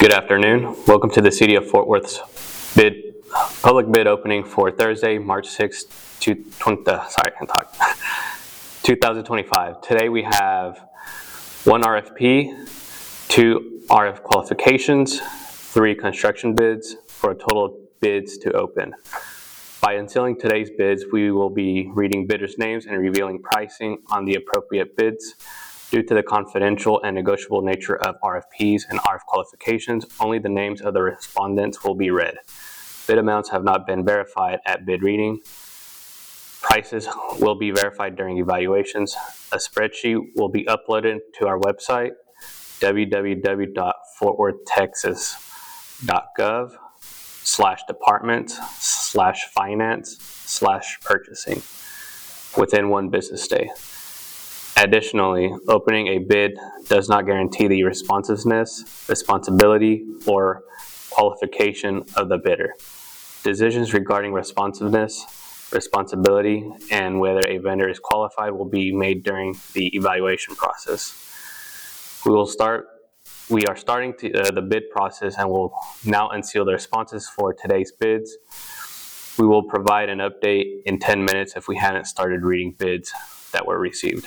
Good afternoon. Welcome to the City of Fort Worth's public bid opening for Thursday, March 6th, 2025. Today we have one RFP, 2 RF qualifications, 3 construction bids for a total of bids to open. By unsealing today's bids, we will be reading bidders' names and revealing pricing on the appropriate bids. Due to the confidential and negotiable nature of RFPs and RF qualifications, only the names of the respondents will be read. Bid amounts have not been verified at bid reading. Prices will be verified during evaluations. A spreadsheet will be uploaded to our website, www.fortworthtexas.gov/departments/finance/purchasing within 1 business day. Additionally, opening a bid does not guarantee the responsiveness, responsibility, or qualification of the bidder. Decisions regarding responsiveness, responsibility, and whether a vendor is qualified will be made during the evaluation process. We are starting the bid process and will now unseal the responses for today's bids. We will provide an update in 10 minutes if we hadn't started reading bids that were received.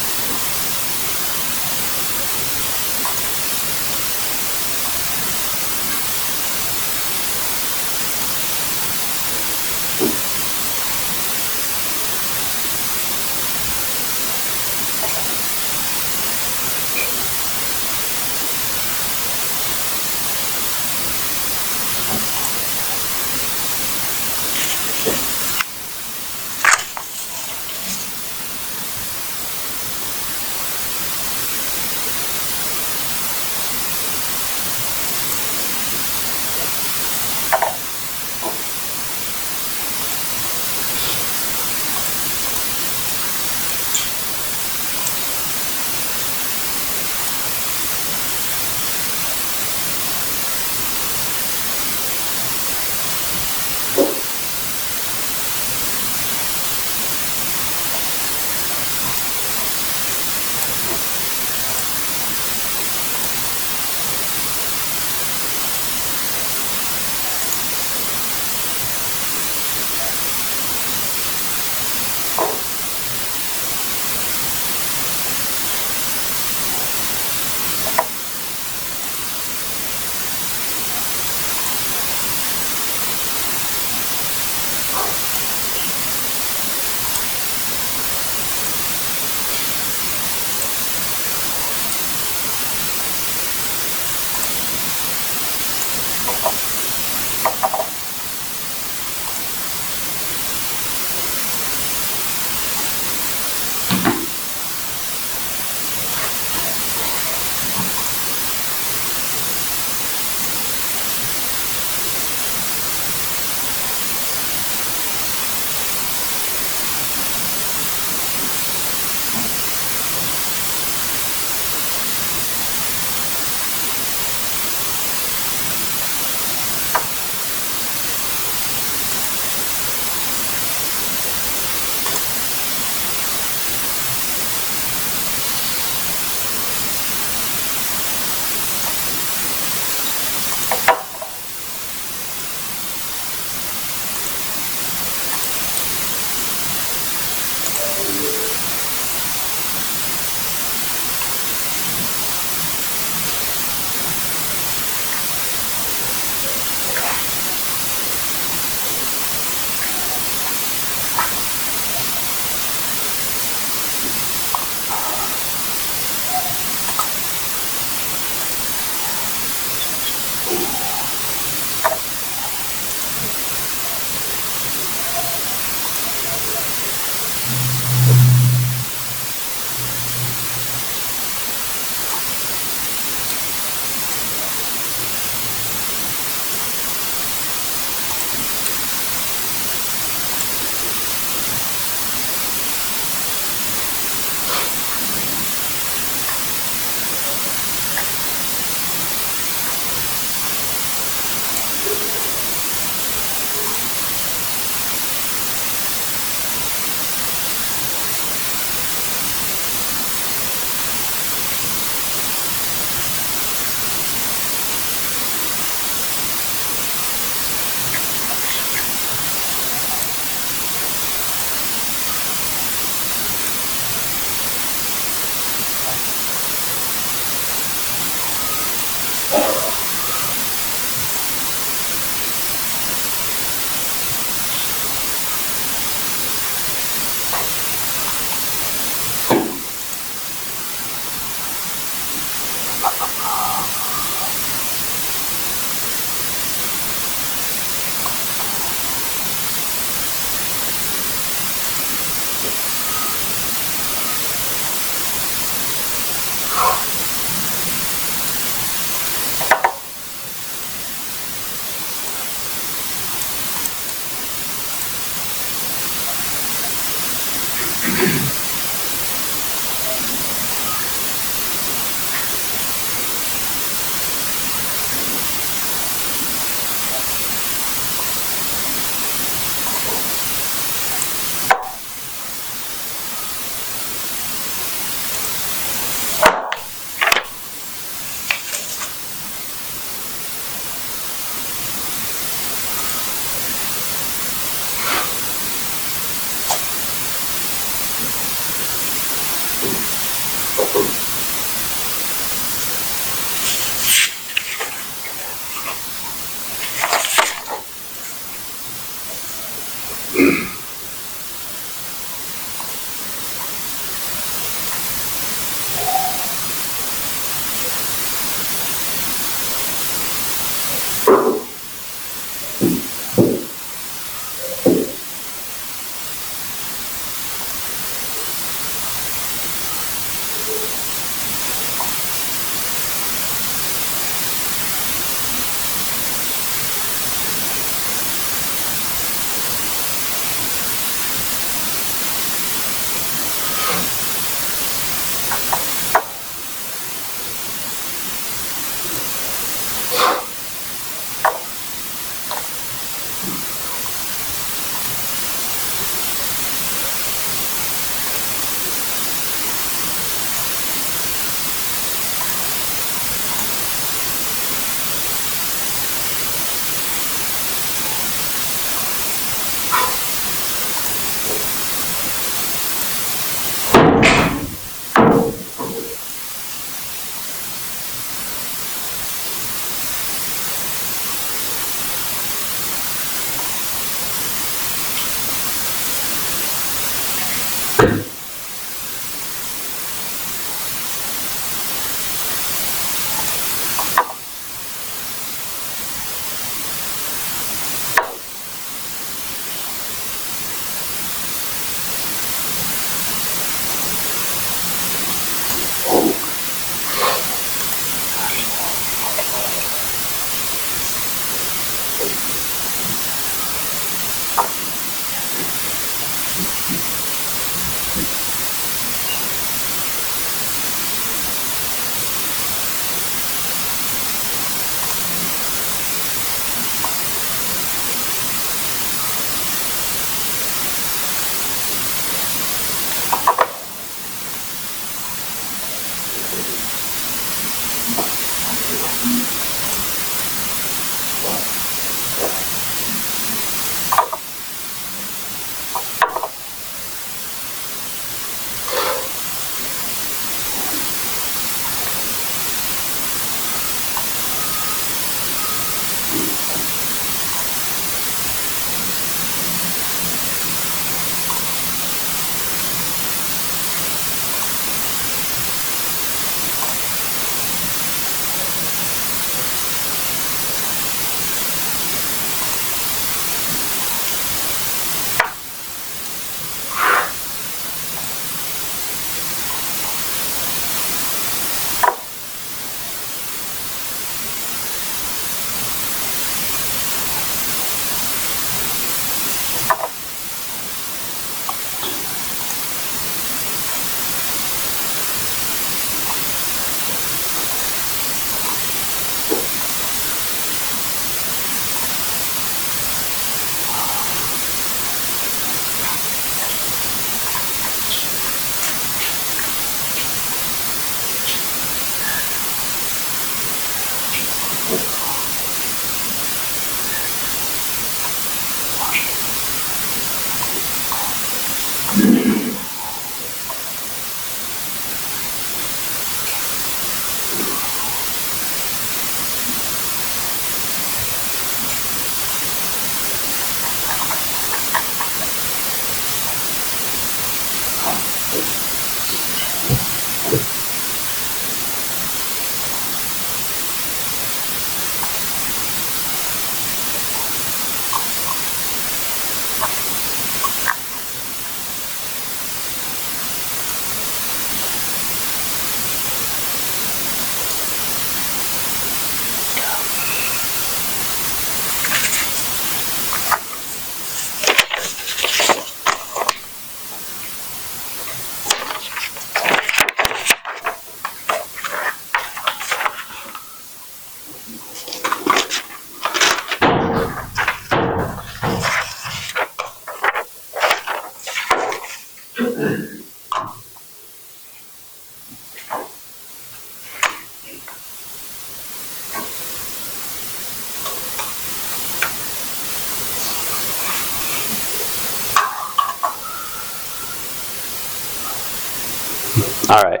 All right,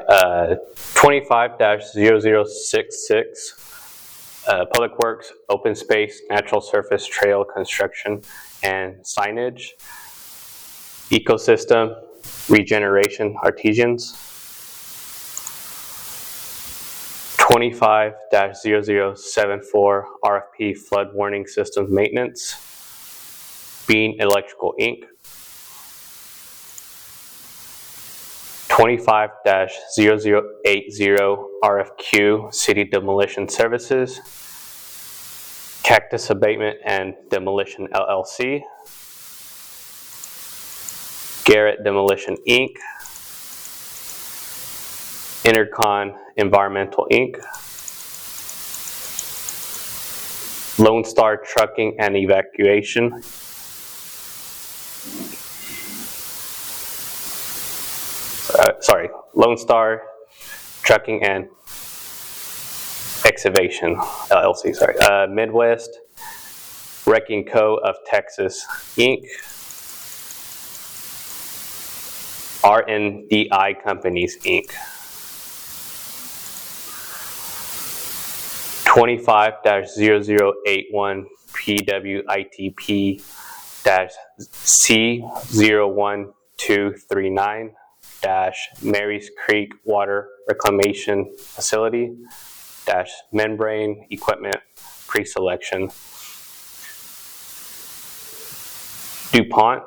25-0066, Public Works, Open Space, Natural Surface Trail Construction and Signage, Ecosystem, Regeneration, Artisans. 25-0074, RFP, Flood Warning Systems Maintenance, Bean Electrical, Inc. 25-0080, RFQ, City Demolition Services, Cactus Abatement and Demolition, LLC, Garrett Demolition, Inc., Intercon Environmental, Inc., Lone Star Trucking and Evacuation, Lone Star Trucking and Excavation, LLC, Midwest Wrecking Co. of Texas, Inc., RNDI Companies, Inc. 25-0081, PWITP-C01239, Marys Creek Water Reclamation Facility, membrane equipment pre-selection. DuPont,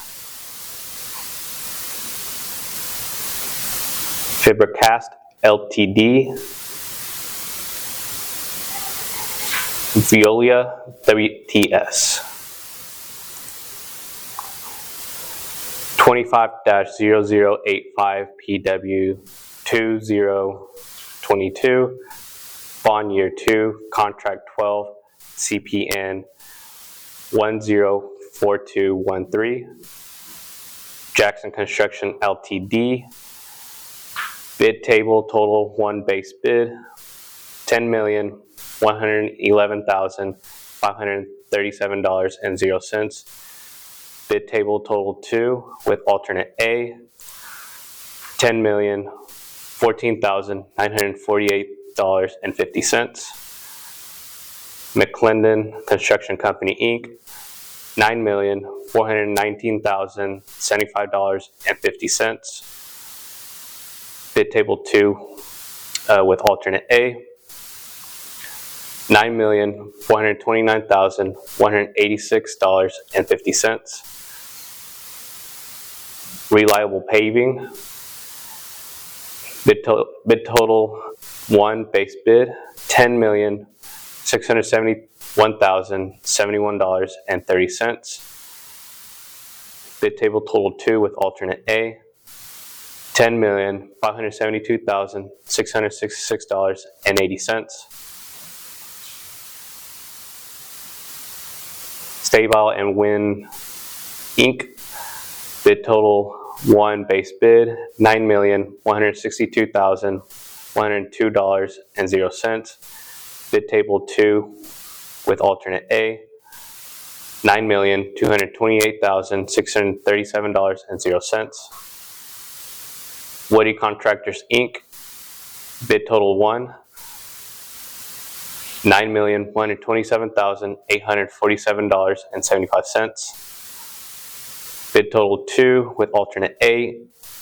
Fibercast Ltd, Veolia WTS. 25-0085, PW2022, Bond Year 2, Contract 12, CPN 104213, Jackson Construction Ltd, bid table, total 1 base bid, $10,111,537.00. Bid table, total 2 with alternate A, $10,014,948.50. McClendon Construction Company, Inc., $9,419,075.50. Bid table 2 with alternate A, $9,429,186.50. Reliable Paving, bid total 1 base bid, $10,671,071.30. Bid table total 2 with alternate A, $10,572,666.80. Stabile and Win Inc., bid total 1 base bid, $9,162,102.00. Bid table 2 with alternate A, $9,228,637.00. Woody Contractors Inc., bid total 1, $9,127,847.75. Bid total 2 with alternate A,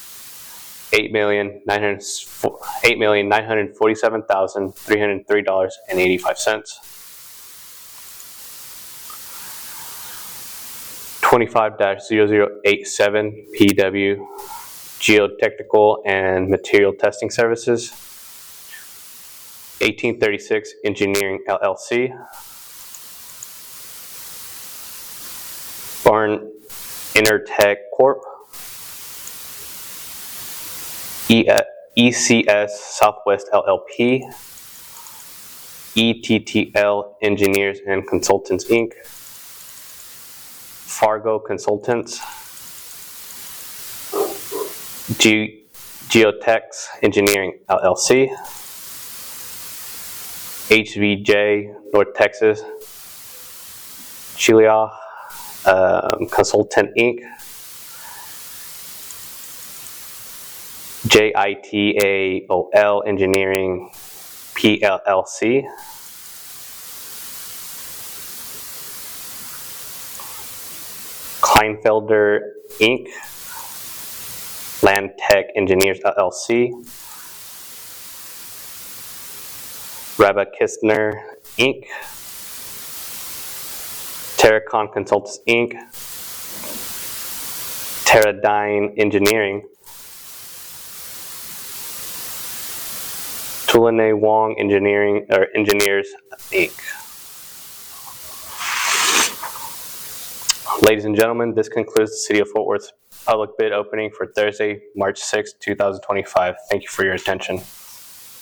$8,947,303.85. 25-0087, PW Geotechnical and Material Testing Services. 1836 Engineering, LLC. Barn Intertech Corp. ECS Southwest, LLP. ETTL Engineers and Consultants, Inc. Fargo Consultants. Geotex Engineering LLC, HVJ North Texas, Chilia Consultant Inc., JITAOL Engineering PLLC, Kleinfelder Inc., Land Tech Engineers LLC, Rabba Kistner Inc., Terracon Consultants Inc., Teradyne Engineering, Tulane Wong Engineering or Engineers Inc. Ladies and gentlemen, this concludes the City of Fort Worth's public bid opening for Thursday, March 6, 2025. Thank you for your attention.